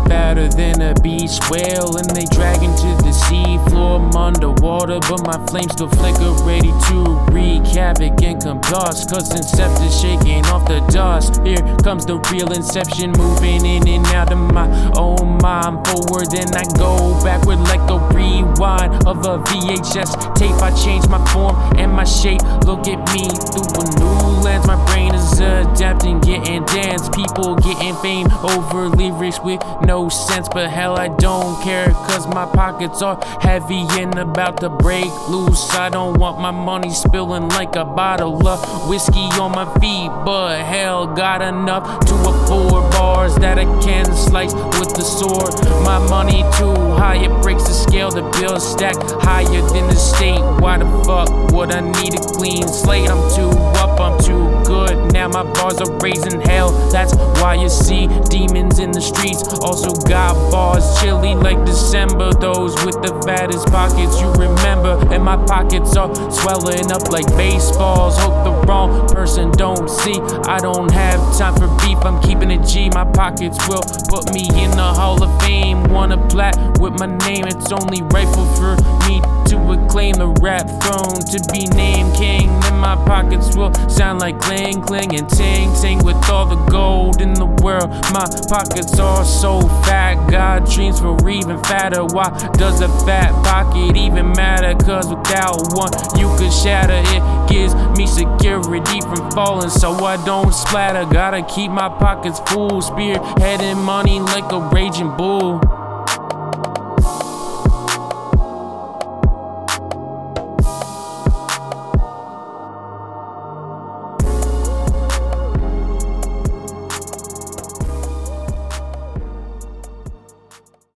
fatter than a beach whale, and they drag into the sea floor. I'm underwater, but my flames still flicker, ready to wreak havoc and combust. Cause Inceptor's shaking off the dust. Here comes the real Inception, moving in and out of my own mind. Forward, then I go backward like a rewind of a VHS tape. I change my form and my shape. Look at me through a new lens. My brain is adapting, getting dance. People getting fame over lyrics with no sense, but hell, I don't care, cause my pockets are heavy and about to break loose. I don't want my money spilling like a bottle of whiskey on my feet, but hell, got enough to afford bars that I can slice with the sword. My money too high, it breaks the scale. The bills stack higher than the state. Why the fuck would I need a clean slate? I'm too up, I'm too good. Now my bars are raising hell. That's why you see demons in the streets. Also got bars chilly like December. Those with the fattest pockets you remember. And my pockets are swelling up like baseballs. Hope the wrong person don't see. I don't have time for beef, I'm keeping it G. My pockets will put me in the Hall of Fame. Want a plaque with my name, it's only rightful for me to acclaim the rap throne, to be named king. Then my pockets will sound like cling, cling and ting, ting. With all the gold in the world, my pockets are so fat. Got dreams for even fatter. Why does a fat pocket even matter? Cause without one you could shatter. It gives me security from falling, so I don't splatter. Gotta keep my pockets full, spearheading money like a raging bull.